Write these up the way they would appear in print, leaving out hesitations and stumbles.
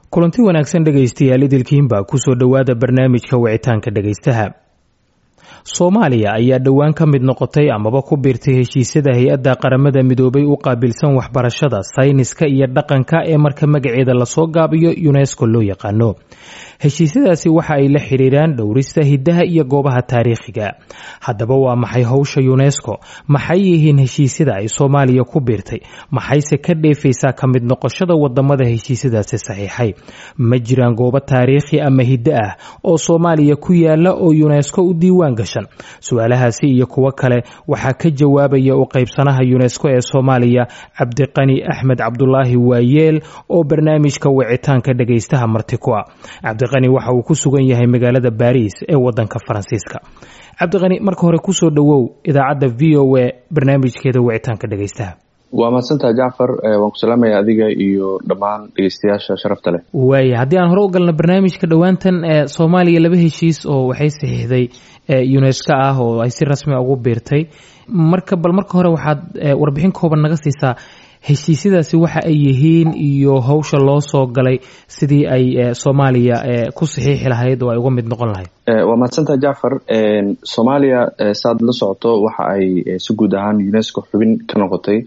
kulanti wanaagsan dhegaystayaal idilkiinbaa kusoo dhowaada barnaamijka wicitaanka dhegaystaha. Soomaaliya ayaa dhowaan ka mid noqotay amaba ku biirtay heshiisyada hay-adda qaramada midoobay u qaabilsan waxbarashada, sayniska iyo dhaqanka ee marka magaceeda lasoo gaabiyo UNESCO loo yaqaano. Heshiisyadaasi waxa ay la xiriiraan dhowrista hidaha iyo goobaha taariikhiga. Haddaba waa maxay howsha UNESCO? Maxay yihiin heshiisyada ay Soomaaliya ku biirtay? Maxayse ka dheefaysaa ka mid noqoshada wadamada heshiisyadaasi saxiixay? Ma jiraan goobo taariikhi ama hidde ah oo Soomaaliya ku yaala oo UNESCO u diiwaan gashan? Su'aalahaasi iyo kuwo kale waxaa ka jawaabaya u qaybsanaha UNESCO ee Soomaaliya Cabdiqani Axmed Cabdulaahi Waayeel oo barnaamijka wicitaanka dhegaystaha marti ku ah. Cabdiqani waxa uu ku sugan yahay magaalada Paris ee wadanka Faransiiska. Cabdiqani, marka hore ku soo dhawow idaacadda VOA barnaamijkeeda wicitaanka dhegaystaha. waa mahadsantahay Jacfar, waan ku salaamayaa adiga iyo dhammaan dhegeystayaasha sharafta leh. Waaya, haddii aan hore u galno barnaamijka dhowaantan Soomaaliya laba heshiis oo waxay saxiixday UNESCO ah oo ay si rasmi ah ugu biirtay. Marka hore waxaad warbixin kooban naga siisaa heshiisyadaasi waxa ay yihiin iyo hawsha loo soo galay sidii ay Soomaaliya ku saxiixi lahayd oo ay uga mid noqon lahayd. waa mahadsantahay Jacfar. Soomaaliya saad la socoto waxa ay si guud ahaan UNESCO xubin ka noqotay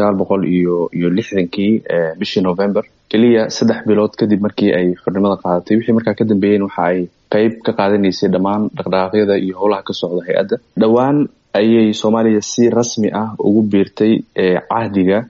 1960kii bishii November, kaliya 3 bilood kadib markii ay xornimada qaadatay. wixii markaa ka dambeeyeen waxa ay qayb ka qaadanaysay dhammaan dhaqdhaqaaqyada iyo howlaha ka socda hay-adda. dhowaan ayay Soomaaliya si rasmi ah ugu biirtay cahdiga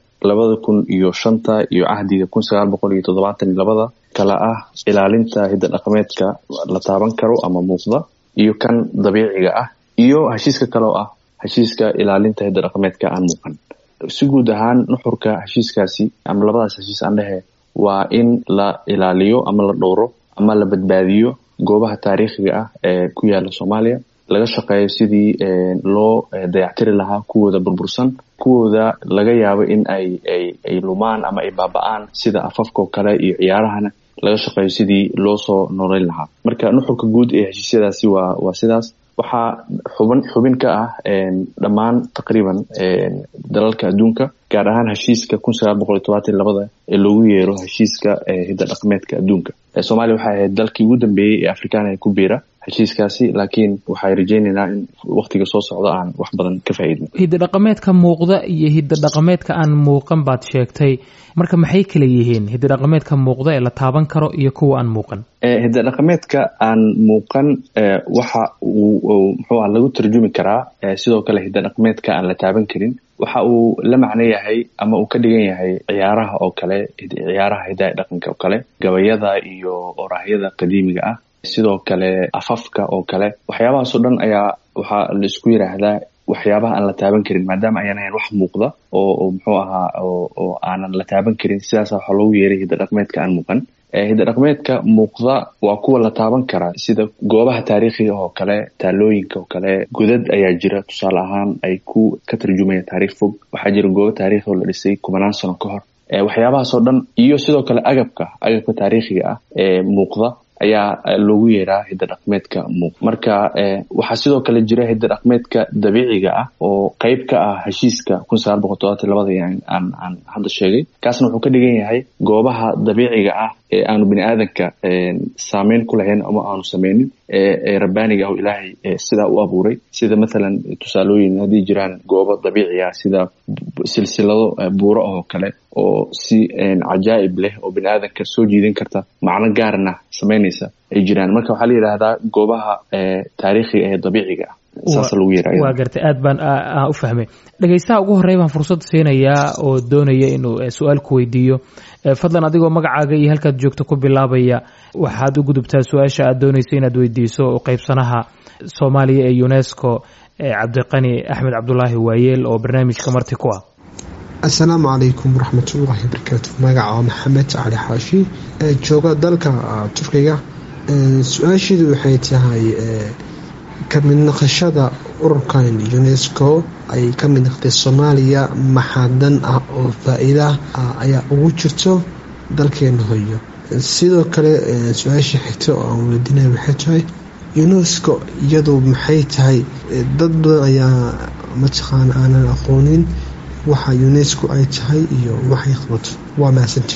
2005 iyo cahdiga 1972 kala ah ilaalinta hidda dhaqameedka la taaban karo ama muuqda iyo kan dabiiciga ah, iyo heshiiska kale oo ah heshiiska ilaalinta hidda dhaqameedka aan muuqan. si guud ahaan nuxurka heshiiskaasi ama labadaas heshiis aan dhahe waa in la ilaaliyo ama la dhowro ama la badbaadiyo goobaha taariikhiga ah ee ku yaala Soomaaliya, laga shaqeeyo sidii loo dayactiri lahaa kuwooda burbursan, kuwooda laga yaabo in ay lumaan ama ay baaba'aan sida afafka kale iyo ciyaarahana laga shaqeeyo sidii loo soo noolayn lahaa. marka nuxurka guud ee heshiisyadaasi waa sidaas. waxaa xubin ka ah dhammaan taqriiban dalalka adduunka, gaar ahaan heshiiska 1972 ee loogu yeero heshiiska hidda dhaqameedka adduunka. Soomaaliya waxay ahayd dalkii ugu dambeeyay ee Afrikaan ay ku biira heshiiskaasi, laakiin waxay rajaynaynaa in waqtiga soo socda aan wax badan ka faa'iidno. Hidda dhaqameedka muuqda iyo hidda dhaqameedka aan muuqan baad sheegtay, marka maxay kala yihiin hidda dhaqameedka muuqda ee la taaban karo iyo kuwa aan muuqan? hidda dhaqameedka aan muuqan waxa uu lagu tarjumi karaa sidoo kale hidda dhaqameedka aan la taaban karin. waxa uu la macno yahay ama uu ka dhigan yahay ciyaaraha oo kale, ciyaaraha hidaha dhaqanka oo kale, gabayada iyo oraahyada qadiimiga ah, sidoo kale afafka oo kale. waxyaabahaas oo dhan ayaa waxaa la isku yiraahdaa waxyaabaha aan la taaban karin, maadaama ayaan ahayn wax muuqda oo aanan la taaban karin. sidaas waxaa loogu yeeray hidda dhaqameedka aan muuqan. hidda dhaqameedka muuqda waa kuwa la taaban karaa, sida goobaha taariikhiga oo kale, taalooyinka oo kale. godad ayaa jira, tusaale ahaan ay ka tarjumayaan taariikh fog. waxaa jira goobo taariikhi oo la dhisay 10 sano ka hor. waxyaabahaas oo dhan iyo sidoo kale agabka taariikhiga ah ee muuqda ayaa loogu yeeraa hidda dhaqameedka muuqda. marka waxaa sidoo kale jira hidda dhaqameedka dabiiciga ah oo qayb ka ah heshiiska 1972 aan hadda sheegay. kaasna wuxuu ka dhigan yahay goobaha dabiiciga ah ee aanu bini'aadanka saameyn ku lahayn ama aanu sameynin ee rabbaaniga ah oo Ilaahay sidaa u abuuray. sida maalan tusaalooyin haddii jiraan goobo dabiici ah sida silsilado buuro oo kale oo si cajaa'ib leh oo bini'aadanka soo jiidan karta, macno gaarna sameynaysa ay jiraan. marka waxaa la yidhaahdaa goobaha taariikhiga ee dabiiciga ah. saas lagu yeerayo. waa gartay, aad baan u fahmay. dhegaystaha ugu horreeya baan fursad siinayaa oo doonaya inuu su'aal ku weydiiyo. fadlan adigoo magacaaga iyo halkaad joogto ku bilaabaya, waxaad u gudubtaa su-aasha aad doonayso inaad weydiiso oo qaybsanaha Soomaaliya ee UNESCO Cabdiqani Axmed Cabdulaahi Waayeel oo barnaamijka marti ku ah. asalaamu calaykum waraxmatullaahi wabarakaatu. magaca waa Maxamed Cali Xaashi, jooga dalka Turkiga. su-aashiidu waxay tahay ka mid noqoshada ururkan UNESCO ay ka mid noqotay Soomaaliya maxaa dan ah oo faa'iido ah ayaa ugu jirto dalkeena hooyo? sidoo kale su-aasha xigta oo aan weydiinaya waxay tahay UNESCO iyadu maxay tahay? dad badan ayaa mataqaana aanan aqoonin waxa UNESCO ay tahay iyo waxay qabato. waa mahadsantihiin.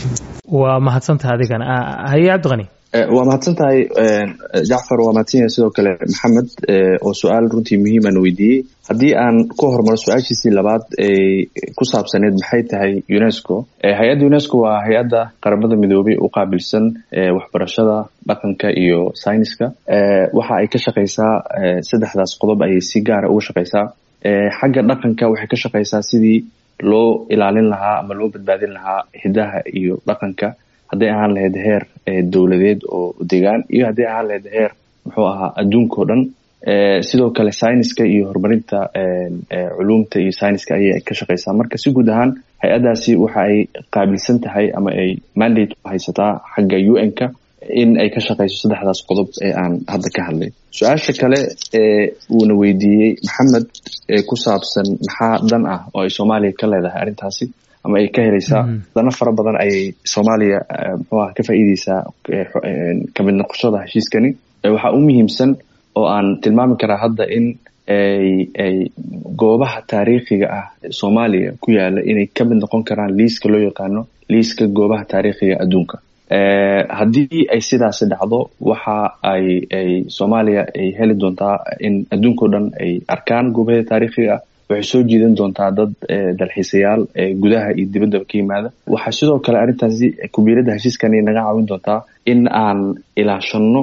waa mahadsantahay adigana. haye cabdiqani. waa mahadsan tahay jacfar, waa mahadsan yahay sidoo kale maxamed oo su-aal runtii muhiiman weydiiyey. haddii aan ku hormaro su-aashiisii labaad ku saabsaneed maxay tahay UNESCO. hay-adda UNESCO waa hay-adda qaramada midoobay u qaabilsan waxbarashada, dhaqanka iyo sayniska. waxa ay ka shaqaysaa saddexdaas qodob ayay si gaara uga shaqaysaa. xagga dhaqanka waxay ka shaqaysaa sidii loo ilaalin lahaa ama loo badbaadin lahaa hidaha iyo dhaqanka, hadday ahaan lahayd heer dowladeed oo deegaan iyo hadday ahaan lahayd heer muxuu ahaa adduunka o dhan. sidoo kale sayniska iyo horumarinta culumta iyo sayniska ayay ka shaqaysaa. marka si guud ahaan hay-addaasi waxa ay qaabilsan tahay ama ay mandate u haysataa xagga UN-ka in ay ka shaqayso saddexdaas qodob ee aan hadda ka hadlay. su-aasha kale uuna weydiiyey maxamed ku saabsan maxaa dan ah oo ay Soomaaliya ka leedahay arrintaasi ama ay ka helaysaa. dana fara badan ayay Soomaaliya muxuu ah ka faa'iideysaa ka mid noqoshada heshiiskani. waxaa u muhiimsan oo aan tilmaami karaa hadda in ay goobaha taariikhiga ah Soomaaliya ku yaala inay ka mid noqon karaan liiska loo yaqaano liiska goobaha taariikhiga adduunka. haddii ay sidaasi dhacdo waxa ay Soomaaliya ay heli doontaa in adduunka o dhan ay arkaan goobaha taariikhiga ah. waxay soo jiidan doontaa dad dalxiisayaal gudaha iyo dibaddaba ka yimaada. waxaa sidoo kale arrintaasi kubiiradda heshiiskani naga caawin doontaa in aan ilaashano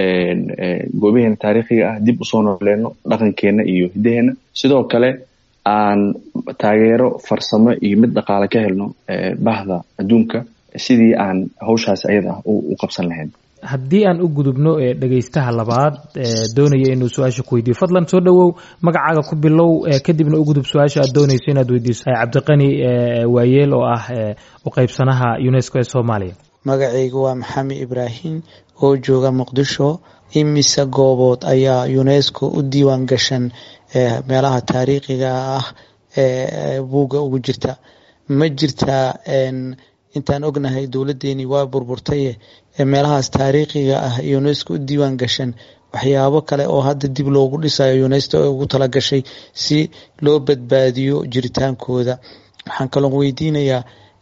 goobaheena taariikhiga ah, dib usoo nooleyno dhaqankeena iyo hidaheena. sidoo kale aan taageero farsamo iyo mid dhaqaale ka helno bahda adduunka sidii aan hawshaas ayada u qabsan lahayn. haddii aan u gudubno dhegaystaha labaad doonaya inuu su-aasha ku weydiiyo, fadlan soo dhawow, magacaaga ku bilow, kadibna u gudub su-aasha aad doonayso inaad weydiiso. cabdiqani waayeel oo ah u qaybsanaha UNESCO ee Soomaaliya. magacaygu waa maxamed ibraahim oo jooga muqdisho. imise goobood ayaa UNESCO u diiwaan gashan meelaha taariikhiga ah ee buugga ugu jirta? ma jirtaa intaan ognahay dowladeeni waa burburtay meelahaas taariikhiga ah UNESCO u diiwaan gashan waxyaabo kale oo hadda dib loogu dhisayo UNESCO ugu talagashay si loo badbaadiyo jiritaankooda? waxaan kaloo weydiinayaa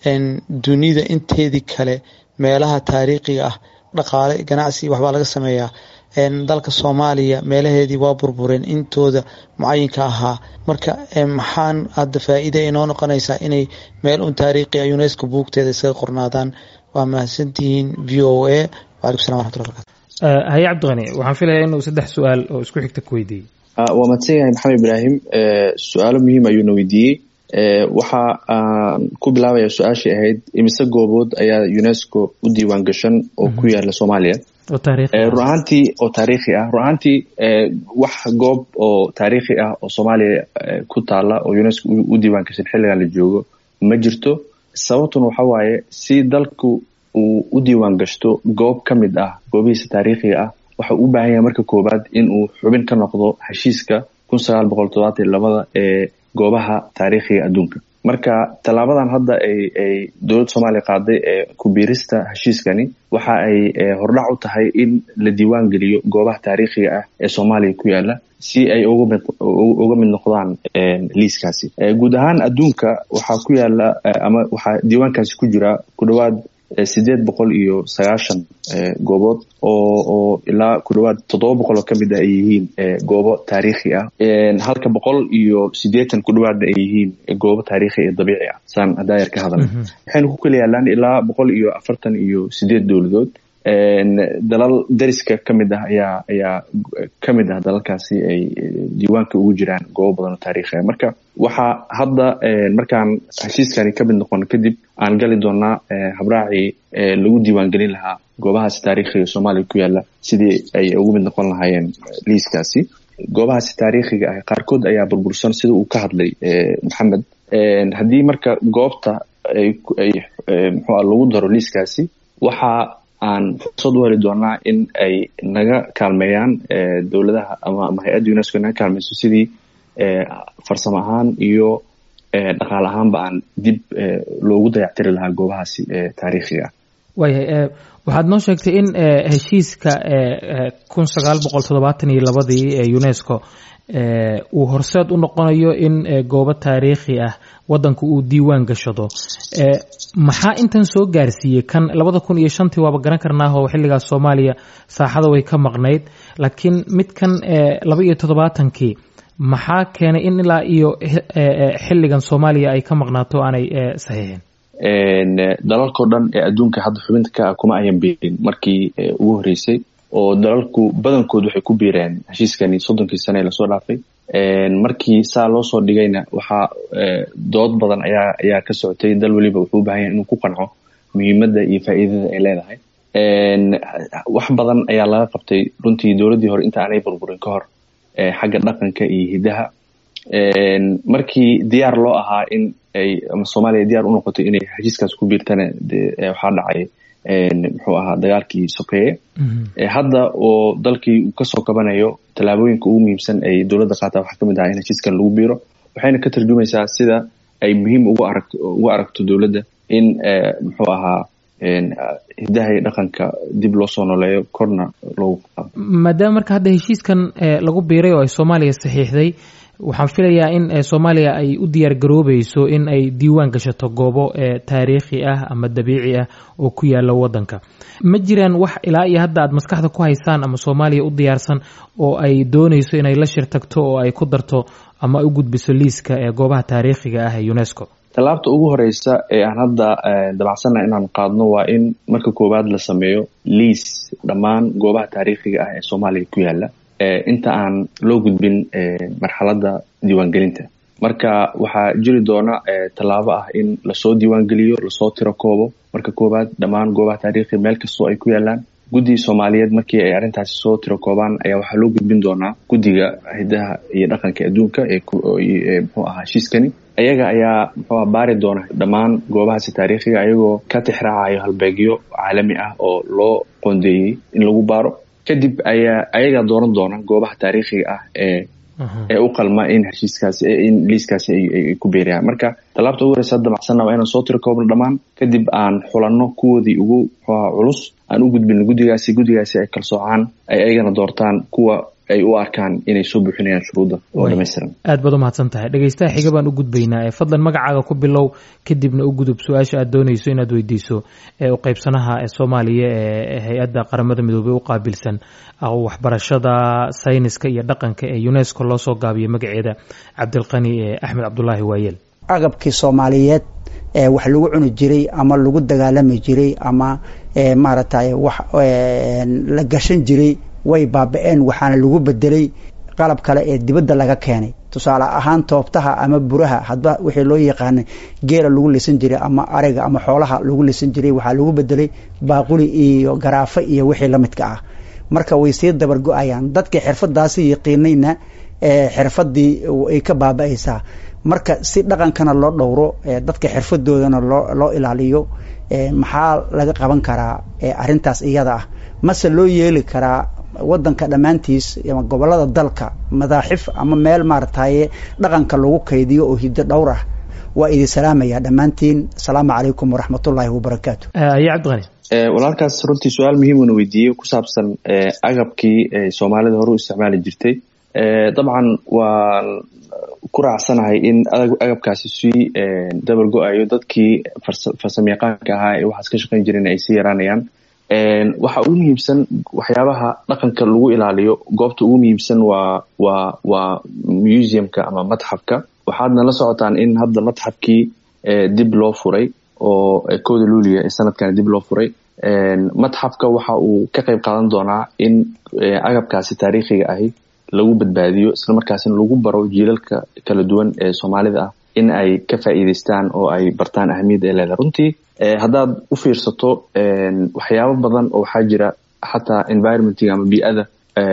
dunida inteedii kale meelaha taariikhiga ah dhaqaale ganacsi waxbaa laga sameeyaa. dalka Soomaaliya meelaheedii waa burbureen intooda mucayinka ahaa. marka maxaan hadda faa'iido inoo noqonaysaa inay meel un taariikhi ah UNESCO buugteeda iskaga qornaadaan? waa mahadsantihiin VOA. waalaikum salam waraxmatullahi wabarakatu. haye cabdiqani, waxaan filayaa inuu 3 su-aal oo isku xigta ku weydiiyey. waa mahadsan yahay maxamed ibraahim. su-aalo muhiim ayuuna weydiiyey. waxa aan ku bilaabaya su-aashii ahayd imise goobood ayaa UNESCO u diiwaan gashan oo ku yaala Soomaaliya. run ahaantii oo taariikhi ah. run ahaantii wax goob oo taariikhi ah oo Soomaaliya ku taala oo UNESCO u diiwaan gashan xilligan la joogo ma jirto. sababtuna waxa waaye si dalku uu u diiwaan gashto goob ka mid ah goobihiisa taariikhiga ah waxa uu u baahan yahay marka koobaad in uu xubin ka noqdo heshiiska 1972 ee goobaha taariikhiga adduunka. marka tallaabadan hadda ay dowladda Soomaaliya qaaday ee ku biirista heshiiskani waxa ay hordhac u tahay in la diiwaan geliyo goobaha taariikhiga ah ee Soomaaliya ku yaala si ay uga mid noqdaan liiskaasi. guud ahaan adduunka waxaa ku yaala ama waxaa diiwaankaasi ku jira ku dhawaad 890 goobood oo ilaa ku dhawaad 700 oo kamid ah ay yihiin goobo taariikhi ah. halka 180 ku dhawaadna ay yihiin goobo taariikhi ee dabiici ah. saan hadda ka hadalnay waxayna ku kala yaalaan ilaa 148 dowladood. dalal dariska kamid ah ayaa kamid ah dalalkaasi ay diiwaanka ugu jiraan goobo badan oo taariikhi ah. marka waxa hadda markaan heshiiskani ka mid noqon kadib aan gali doonaa habraacii lagu diiwaan gelin lahaa goobahaasi taariikhiga Soomaaliya ku yaala sidii ay ugu mid noqon lahaayeen liiskaasi. goobahaasi taariikhiga ah qaarkood ayaa burbursan sida uu ka hadlay maxamed. haddii marka goobta ay muxuu lagu daro liiskaasi waxa aan fursad u heli doonaa in ay naga kaalmeeyaan dowladaha ama hay-adda UNESCO naga kaalmeyso sidii farsamo ahaan iyo dhaqaale ahaanba aan dib loogu dayactiri lahaa goobahaasi taariikhiga ah. waayahay waxaad noo sheegtay in heshiiska 1972 ee UNESCO uu horseed u noqonayo in goobo taariikhi ah wadanku uu diiwaan gashado. Maxaa intan soo gaarsiiyey kan 2005 waaba garan karnaaho xilligaas Soomaaliya saaxada way ka maqnayd, laakiin midkan 2017 maxaa keenay in ilaa iyo xilligan Soomaaliya ay ka maqnaato aanay saxiixin? dalalkoo dhan ee adduunka hadda xubinta ka kuma ayan biirin markii ugu horeysay, oo dalalku badankood waxay ku biireen heshiiskani 30 sano ee lasoo dhaafay. markii saa loo soo dhigayna waxaa dood badan ayaa ka socotay. dal waliba wuxuu u baahan yahay inuu ku qanco muhiimadda iyo faa'iidada ay leedahay. wax badan ayaa laga qabtay runtii dowladdii hore inta aanay burburin ka hor xagga dhaqanka iyo hidaha. markii diyaar loo ahaa in ay ama Soomaaliya diyaar u noqotay inay heshiiskaas ku biirtana waxaa dhacay muxuu ahaa dagaalkii sokeeye. hadda oo dalkii uu kasoo kabanayo tallaabooyinka ugu muhiimsan ay dowladda qaata waxaa kamid ah in heshiiskan lagu biiro, waxayna ka tarjumaysaa sida ay muhiim ugu aragto dowladda in muxuu ahaa hidaha iyo dhaqanka dib loo soo nooleeyo korna loogu qaado. maadaama marka hadda heshiiskan lagu biiray oo ay Soomaaliya saxiixday, waxaan filayaa in Soomaaliya ay u diyaar garoobayso in ay diiwaan gashato goobo taariikhi ah ama dabiici ah oo ku yaala wadanka. ma jiraan wax ilaa iyo hadda aad maskaxda ku haysaan ama Soomaaliya u diyaarsan oo ay doonayso inay la shirtagto oo ay ku darto ama ay u gudbiso liiska goobaha taariikhiga ah ee UNESCO? tallaabta ugu horeysa ee aan hadda dabacsannahay inaan qaadno waa in marka koowaad la sameeyo liis dhammaan goobaha taariikhiga ah ee Soomaaliya ku yaala inta aan loo gudbin marxaladda diiwaangelinta. marka waxaa jiri doona tallaabo ah in lasoo diiwaangeliyo, lasoo tiro koobo marka koowaad dhammaan goobaha taariikhiga meel kastoo ay ku yaalaan. guddiga Soomaaliyeed markii ay arrintaasi soo tiro koobaan ayaa waxaa loo gudbin doonaa guddiga hidaha iyo dhaqanka adduunka ee muxuu ahaa heshiiskani. ayaga ayaa muxuu baari doona dhammaan goobahaasi taariikhiga ayagoo ka tixraacayo halbeegyo caalami ah oo loo qoondeeyey in lagu baaro. kadib ayaga dooran doona goobaha taariikhiga ah ee u qalma in heshiiskaasi in liiskaasi ay ku beerayaan. marka tallaabta ugu horeysa damacsanna waa inaan soo tiro koobno dhammaan, kadib aan xulanno kuwoodii ugu culus aan u gudbino guddigaasi ay kala soocaan, ay ayagana doortaan kuwa ay u arkaan inay soo buuxinayaan shuruudda oo dhammaystiran. aad baad u mahadsan tahay. dhegaystaha xiga baan u gudbaynaa. fadlan magacaaga ku bilow kadibna u gudub su-aasha aad doonayso inaad weydiiso u qaybsanaha Soomaaliya ee hay-adda qaramada midoobay u qaabilsan waxbarashada, sayniska iyo dhaqanka ee UNESCO loo soo gaabiyay magaceeda, Cabdilqani Axmed Cabdulaahi Waayeel. agabkii Soomaaliyeed wax lagu cuni jiray ama lagu dagaalami jiray ama maaragtay wax la gashan jiray way baaba'een, waxaana lagu bedelay qalab kale ee dibadda laga keenay. tusaale ahaan toobtaha ama buraha hadba wixii loo yaqaan geela lagu lisan jiray ama ariga ama xoolaha lagu lisan jiray waxaa lagu bedelay baaquli iyo garaafa iyo wixii la midka ah. marka way sii dabar go'ayaan dadka xirfadaasi yaqiinayna xirfadii ay ka baaba'aysaa. marka si dhaqankana loo dhowro dadka xirfadoodana loo ilaaliyo maxaa laga qaban karaa arintaas iyada ah? mase loo yeeli karaa wadanka dhamaantiis ama gobolada dalka madaaxif ama meel maartay dhaqanka lagu kaydiyo oo hiddo dhowr ah? waa idin salaamaya dhamaantiin. Assalaamu calaykum waraxmatullaahi wabarakaatuh. ya Cabdiqani, walaalkaas runtii su-aal muhiim una weydiiyey ku saabsan agabkii Soomaalida hore u isticmaali jirtay. dabcan waan ku raacsanahay in agabkaasi sii dabar go-ayo, dadkii farsamayaqaanka ahaa ee waxaas ka shaqayn jireen ay sii yaraanayaan. waxa ugu muhiimsan waxyaabaha dhaqanka lagu ilaaliyo, goobta ugu muhiimsan waa museumka ama matxafka. waxaadna la socotaan in hadda matxafkii dib loo furay oo 1 Luulyo ee sanadkan dib loo furay. matxafka waxa uu ka qayb qaadan doonaa in agabkaasi taariikhiga ahi lagu badbaadiyo, isla markaasina lagu baro jiilalka kala duwan ee Soomaalida ah in ay ka faa'iideystaan oo ay bartaan ahmiyadda ay leedahay. runtii haddaad u fiirsato waxyaabo badan oo waxaa jira xataa environmentiga ama bii'ada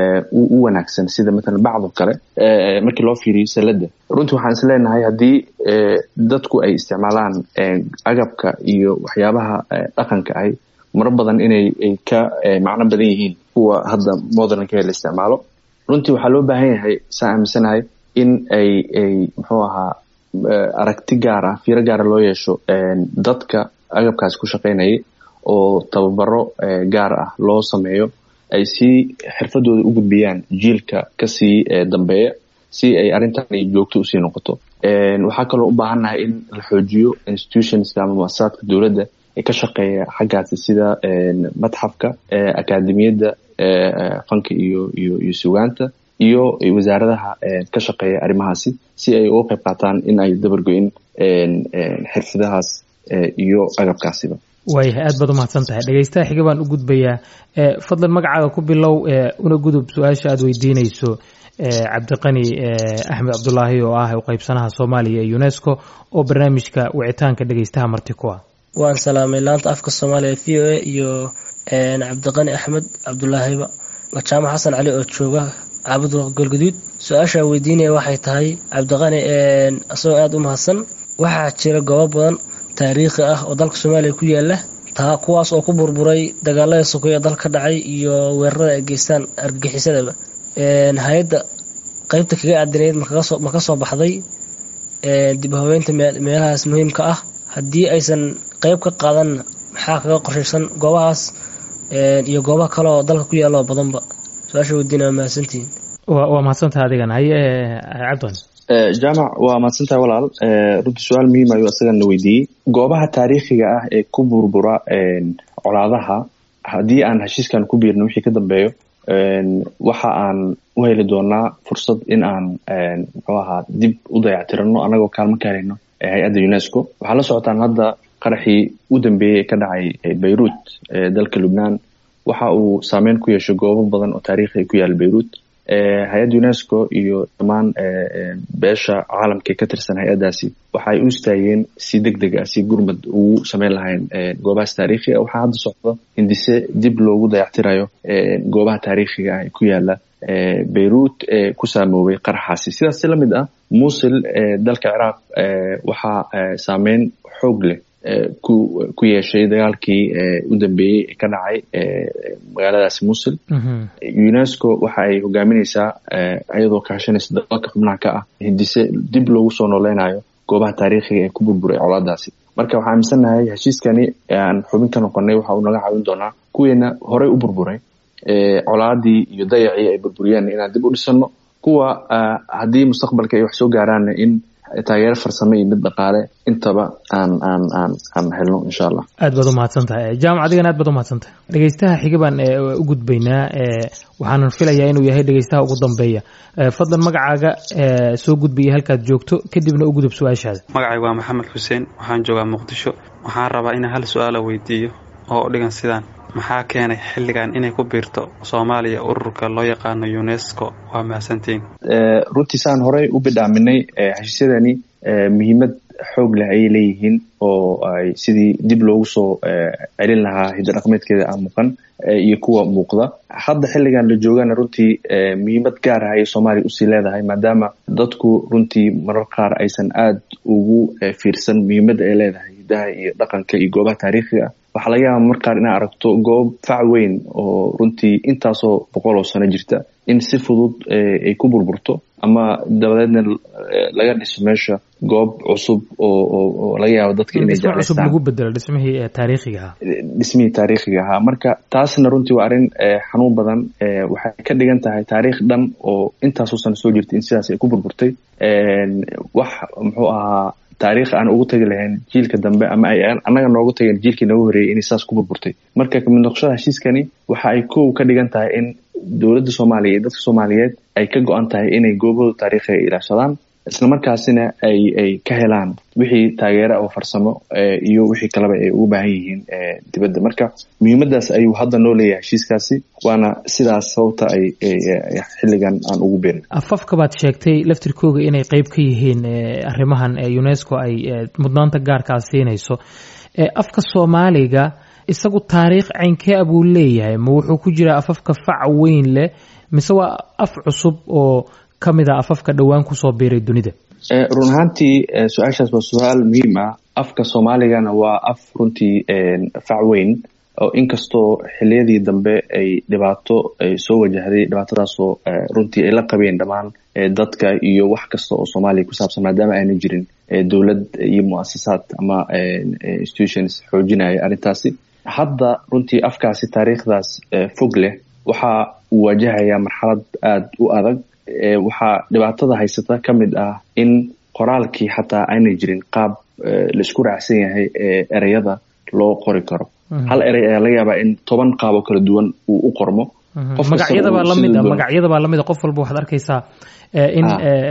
u wanaagsan, sida matalan bacdo kale markii loo fiiriyo salada. runtii waxaan is leenahay haddii dadku ay isticmaalaan agabka iyo waxyaabaha dhaqanka ahi marar badan inay ka macno badan yihiin kuwa hadda modernka la isticmaalo. runtii waxaa loo baahan yahay saa aaminsanahay in ay muxuu ahaa aragti gaar ah, fiiro gaara loo yeesho dadka agabkaas ku shaqaynayay oo tababaro gaar ah loo sameeyo, ay si xirfadooda u gudbiyaan jiilka kasii dambeeya. si ay arrintan joogto usii noqoto. waxaa kaloo u baahannahay in la xoojiyo institutionska ama muasasaadka dowladda ee ka shaqeeya xaggaasi sida madxafka, akaademiyadda fanka iyo sugaanta iyo wasaaradaha ka shaqeeya arrimahaasi si ay uga qayb qaataan in ay dabargo'in xirfadahaas iyo agabkaasiba. waayahay, aad baad umahadsan tahay. dhegeystaha xiga baan u gudbayaa. fadlan magacaaga ku bilow una gudub su-aasha aad weydiinayso cabdiqani axmed cabdulaahi oo ah u qaybsanaha soomaaliya ee UNESCO oo barnaamijka wicitaanka dhegeystaha marti ku ah. waan salaamay laanta afka soomaaliya v o a iyo cabdiqani axmed cabdulaahiba. waa jaamac xasan cali oo jooga caabud galgaduud. su-aasha weydiinaya waxay tahay cabdiqani asagoo aada u mahadsan, waxaa jira goobo badan taariikhi ah oo dalka soomaaliya ku yaala kuwaas oo ku burburay dagaalada sokeeye dalka ka dhacay iyo weerarada ay geystaan argagixisadaba. hay-adda qaybta kaga aadinayd ma ka soo baxday dib u habeynta meelahaas muhiimka ah? haddii aysan qayb ka qaadan maxaa kaga qorshaysan goobahaas iyo goobaha kale oo dalka ku yaala oo badanba? su-aasha weydiinaya mahadsantihiin. waa mahadsantaha adigana. haye cabdiqani. jaamac waa mahadsantahay walaal. runtii su-aal muhiim ayuu asagana weydiiyey. goobaha taariikhiga ah ee ku burbura colaadaha, haddii aan heshiiskan ku biirno wixii ka dambeeyo, waxa aan u heli doonaa fursad in aan muxuu ahaa dib u dayactirano anagoo kaalmo ka helayno hay-adda UNESCO. waxaa la socotaan hadda qaraxii u dambeeyey ee ka dhacay Beirut dalka Lubnaan waxa uu saameyn ku yeeshay goobo badan oo taariikhi ku yaal Beirut. hay-adda UNESCO iyo dhammaan beesha caalamka ka tirsan hay-addaasi waxay u istaageen si degdeg ah si gurmad ugu sameyn lahayn goobahaas taariikhi ah. waxaa hadda socda hindise dib loogu dayactirayo goobaha taariikhiga ah ee ku yaala Beirut ee ku saamoobay qaraxaasi. sidaas la mid ah Mosul dalka Ciraaq waxaa saameyn xoog leh ku yeeshay dagaalkii u dambeeyey ka dhacay magaaladaas Mosul. UNESCO waxa ay hogaaminaysaa iyadoo kaashanaysa dalalka xubnaha ka ah hindise dib loogu soo nooleynayo goobaha taariikhiga ee ku burburay colaadaasi. marka waxaan aaminsanahay heshiiskani aan xubin ka noqonay waxa uu naga caawin doonaa kuweena horey u burburay colaadii iyo dayacii ay burburiyeen inaan dib u dhisano, kuwa haddii mustaqbalka ay wax soo gaaraan in taageero farsamo iyo mid dhaqaale intaba aan helno insha Allah. aad baad u mahadsantahay jaamac, adigana aad baad u mahadsantahay. dhegeystaha xiga baan u gudbaynaa. waxaanan filayaa inuu yahay dhegeystaha ugu dambeeya. fadlan magacaaga soo gudbiya halkaad joogto kadibna u gudub su-aashaada. magacaygu waa maxamed xuseen, waxaan joogaa muqdisho. waxaan rabaa inaan hal su-aala weydiiyo oo u dhigan sidaan: maxaa keenay xilligan inay ku biirto Soomaaliya ururka loo yaqaano UNESCO? waa mahadsantiin. runtii saan horey u bidhaaminay heshiisyadani muhiimad xoog leh ayay leeyihiin oo ay sidii dib loogu soo celin lahaa hiddo dhaqameedkeeda aan muuqan iyo kuwa muuqda. hadda xilligan la joogana runtii muhiimad gaar ah ayay Soomaaliya usii leedahay maadaama dadku runtii marar qaar aysan aad ugu fiirsan muhiimadda ay leedahay hiddaha iyo dhaqanka iyo goobaha taariikhiga ah. waxaa laga yaabaa mar qaar inaad aragto goob fac weyn oo runtii intaasoo boqol oo sano jirta in si fudud ay ku burburto ama dabadeedna laga dhiso meesha goob cusub oo laga yaabo dadka inay jeclaystaan lagu bedelo dhismihii taariikhiga ahaa. marka taasna runtii waa arrin xanuun badan. waxay ka dhigan tahay taariikh dhan oo intaasoo sano soo jirta in sidaas ay ku burburtay. wax muxuu ahaa taariikh aan ugu tagi lahayn jiilka dambe ama ay annaga noogu tageen jiilkii nagu horeeyey inay saas ku burburtay. marka kamid noqoshada heshiiskani waxa ay kow ka dhigan tahay in dowladda Soomaaliya iyo dadka Soomaaliyeed ay ka go'an tahay inay goobahooda taariikhiga ilaashadaan, isla markaasina ay ka helaan wixii taageero oo farsamo iyo wixii kaleba ay ugu baahan yihiin dibadda. marka muhiimadaas ayuu hadda noo leeyahay heshiiskaasi, waana sidaas sababta ay xilligan aan ugu beerin. afafka baad sheegtay laftirkooga inay qayb ka yihiin arrimahan UNESCO ay mudnaanta gaarkaa siinayso. afka Soomaaliga isagu taariikh caynkee buu leeyahay? ma wuxuu ku jiraa afafka fac weyn leh mise waa af cusub oo ka mid ah afafka dhowaan kusoo biiray dunida? run ahaantii su-aashaas waa su-aal muhiim ah. afka Soomaaligana waa af runtii fac weyn oo inkastoo xilliyadii dambe ay dhibaato ay soo wajahday, dhibaatadaasoo runtii ay la qabeen dhammaan dadka iyo wax kasta oo Soomaaliya ku saabsan maadaama aanay jirin dowlad iyo muasasaad ama institutions xoojinaya arrintaasi. hadda runtii afkaasi taariikhdaas fog leh waxa uu wajahayaa marxalad aad u adag waxaa dhibaatada haysata ka mid ah in qoraalkii xataa aanay jirin qaab la isku raacsan yahay ereyada loo qori karo. hal erey ayaa laga yaabaa in 10 qaab oo kala duwan uu u qormo. magacyadabaa lamid a qof walba waxaad arkaysaa in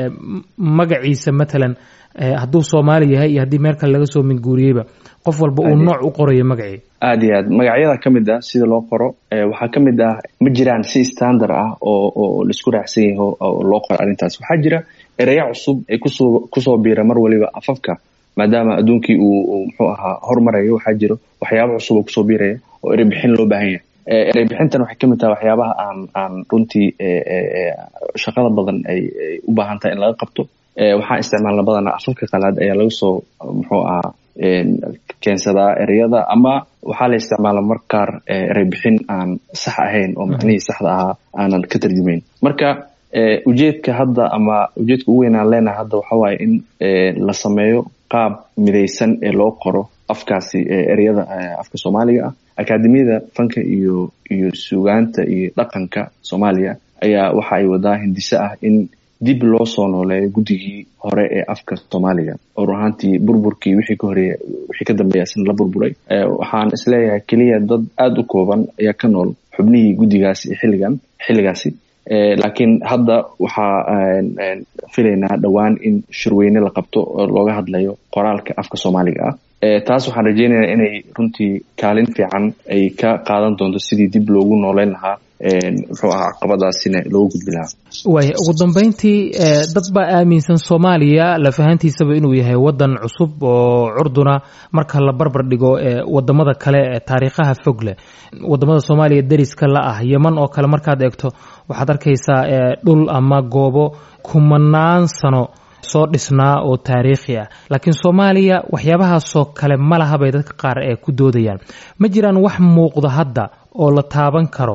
magaciisa matalan hadduu Soomaali yahay iyo haddii meel kale laga soo minguuriyeyba qof walba uu nooc u qorayo magacii. aad iyo aad magacyada ka mid ah sida loo qoro waxaa ka mid ah ma jiraan si standard ah oo la isku raacsan yahay oo loo qoro arrintaas. waxaa jira ereyo cusub ay kusoo biira mar waliba afafka maadaama adduunkii uu muxuu ahaa hormarayo. waxaa jiro waxyaabo cusub oo kusoo biiraya oo erey bixin loo baahan yahay. erey bixintan waxay ka mid tahay waxyaabaha aan runtii shaqada badan ay u baahan tahay in laga qabto. waxaan isticmaalna badanaa afafka qalaad ayaa laga soo muxuu ahaa keensadaa ereyada, ama waxaa la isticmaala mar qaar erey bixin aan sax ahayn oo macnihii saxda ahaa aanan ka tarjumayn. marka ujeedka hadda ama ujeedka ugu weyn aan leenahay hadda waxaa waaye in la sameeyo qaab midaysan ee loo qoro afkaasi ereyada afka Soomaaliga ah. Akaademiyada fanka iyo suugaanta iyo dhaqanka Soomaaliya ayaa waxa ay wadaa hindise ah in dib loo soo nooleeyo guddigii hore ee afka Soomaaliga oo ruuxantii burburkii wixii ka dambeeyay la burburay. waxaan isleeyahay kaliya dad aad u kooban ayaa ka nool xubnihii guddigaasi xilligaasi. laakiin hadda waxaa filaynaa dhowaan in shirweyne la qabto oo looga hadlayo qoraalka afka Soomaaliga ah. taas waxaan rajaynayaa inay runtii kaalin fiican ay ka qaadan doonto sidii dib loogu nooleyn lahaa muxuu ahaa caqabadaasina loogu gudbi lahaa. waaya ugu dambeyntii dad baa aaminsan Soomaaliya lafahantiisaba inuu yahay wadan cusub oo curduna marka la barbar dhigo wadamada kale ee taariikhaha fog leh. wadamada Soomaaliya dariska la ah Yemen oo kale markaad eegto waxaad arkaysaa dhul ama goobo kumanaan sano soo dhisnaa oo taariikhi ah. laakiin Soomaaliya waxyaabahaasoo kale ma laha bay dadka qaar ku doodayaan. ma jiraan wax muuqda hadda oo la taaban karo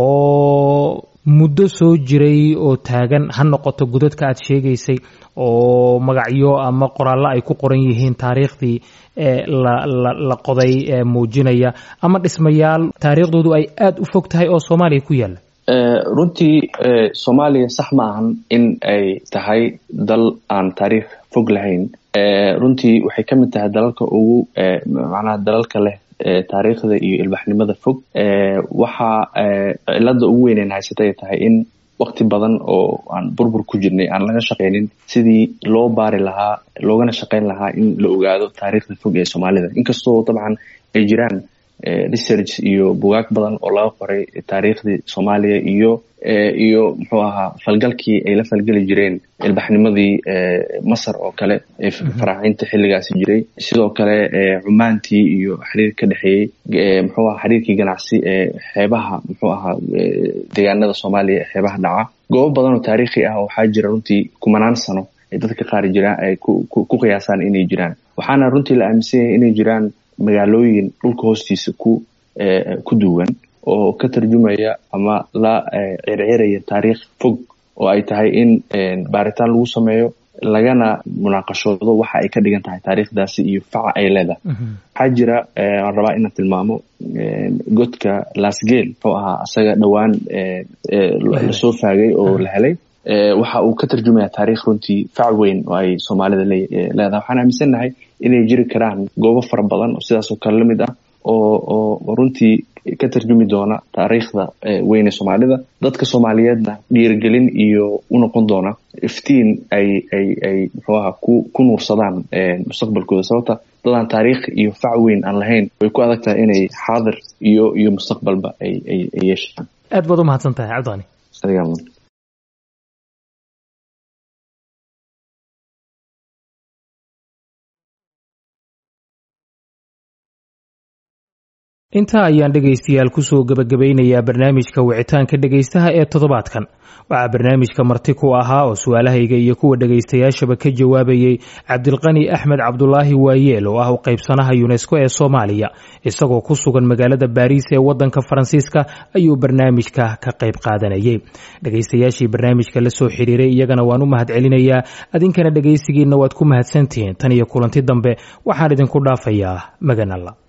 oo muddo soo jiray oo taagan, ha noqoto godadka aad sheegaysay oo magacyo ama qoraallo ay ku qoran yihiin taariikhdii la qoday muujinaya, ama dhismayaal taariikhdoodu ay aad u fog tahay oo Soomaaliya ku yaala? runtii Soomaaliya sax ma ahan in ay tahay dal aan taariikh fog lahayn. runtii waxay ka mid tahay dalalka ugu macnaha dalalka leh taariikhda iyo ilbaxnimada fog. waxa cilada ugu weyn haysatay tahay in waqti badan oo aan burbur ku jirnay aan laga shaqeynin sidii loo baari lahaa loogana shaqeyn lahaa in la ogaado taariikhda fog ee Soomaalida. inkastoo dabcan ay jiraan research iyo bugaag badan oo laga qoray taariikhdii Soomaaliya iyo muxuu ahaa falgalkii ay la falgali jireen ilbaxnimadii Masar oo kale ee faraacinta xilligaasi jiray. sidoo kale Cumaantii iyo xiriir ka dhaxeeyay muxuu ahaa xiriirkii ganacsi ee xeebaha muxuu ahaa deegaanada Soomaaliya ee xeebaha dhaca. goobo badan oo taariikhi ah waxaa jira runtii kumanaan sano ay dadka qaar jiraan ay ku qiyaasaan inay jiraan. waxaana runtii la aaminsan yahay inay jiraan magaalooyin dhulka hoostiisa ku duwan oo ka tarjumaya ama la circiraya taariikh fog oo ay tahay in baaritaan lagu sameeyo lagana munaaqashoodo waxa ay ka dhigan tahay taariikhdaasi iyo faca ay leedahay. waxaa jira aan rabaa inaan tilmaamo godka Laasgeel oo ahaa asaga dhowaan lasoo faagay oo la helay. waxa uu ka tarjumaya taariikh runtii fac weyn oo ay Soomaalida leedahay. waxaan aaminsanahay inay jiri karaan goobo fara badan oo sidaas oo kale la mid ah oo runtii ka tarjumi doona taariikhda weyn ee Soomaalida. dadka Soomaaliyeedna dhiirigelin iyo u noqon doona iftiin ay muxuu ahaa ku nuursadaan mustaqbalkooda. sababta dadaan taariikh iyo fac weyn aan lahayn way ku adag tahay inay xaadir iyo mustaqbalba ay yeeshaan. aad baad u mahadsantahay Cabdiqani. intaa ayaan dhegaystayaal kusoo gabagabeynayaa barnaamijka wicitaanka dhegaystaha ee toddobaadkan. waxaa barnaamijka marti ku ahaa oo su-aalahayga iyo kuwa dhegaystayaashaba ka jawaabayay Cabdilqani Axmed Cabdulaahi Waayeel oo ah u qaybsanaha UNESCO ee Soomaaliya. isagoo ku sugan magaalada Baariis ee wadanka Faransiiska ayuu barnaamijka ka qayb qaadanayay. dhegaystayaashii barnaamijka la soo xiriiray iyagana waan u mahadcelinayaa. adinkana dhegaysigiina waad ku mahadsantihiin. tan iyo kulanti dambe waxaan idinku dhaafayaa magan Allah.